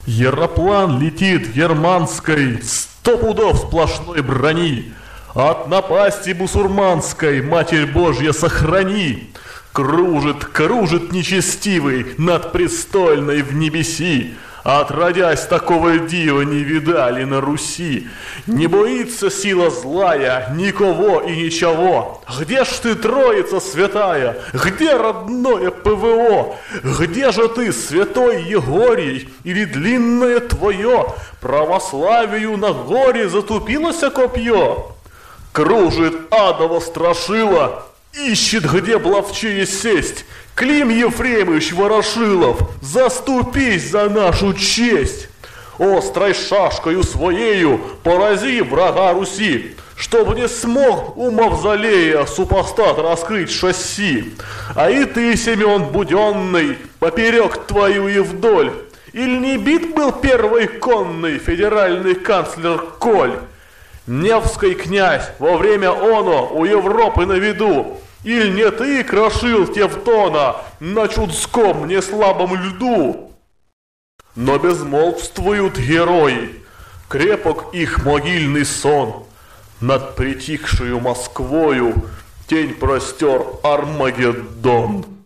Яроплан летит германской, 100 пудов сплошной брони. От напасти бусурманской, Матерь Божья, сохрани! Кружит, кружит нечестивый над престольной в небеси. Отродясь, такого дива не видали на Руси. Не боится сила злая никого и ничего. Где ж ты, Троица святая? Где родное ПВО? Где же ты, святой Егорий? Или длинное твое православию на горе затупилось копье? Кружит адово страшила, ищет, где б ловчее сесть. Клим Ефремович Ворошилов, заступись за нашу честь. Острой шашкою своею порази врага Руси, чтоб не смог у мавзолея супостат раскрыть шасси. А и ты, Семен Буденный, поперек твою и вдоль. Иль не бит был первый конный федеральный канцлер Коль? Невский князь во время оно у Европы на виду. Иль не ты крошил Тевтона на чудском неслабом льду? Но безмолвствуют герои, крепок их могильный сон. Над притихшую Москвою тень простер Армагеддон.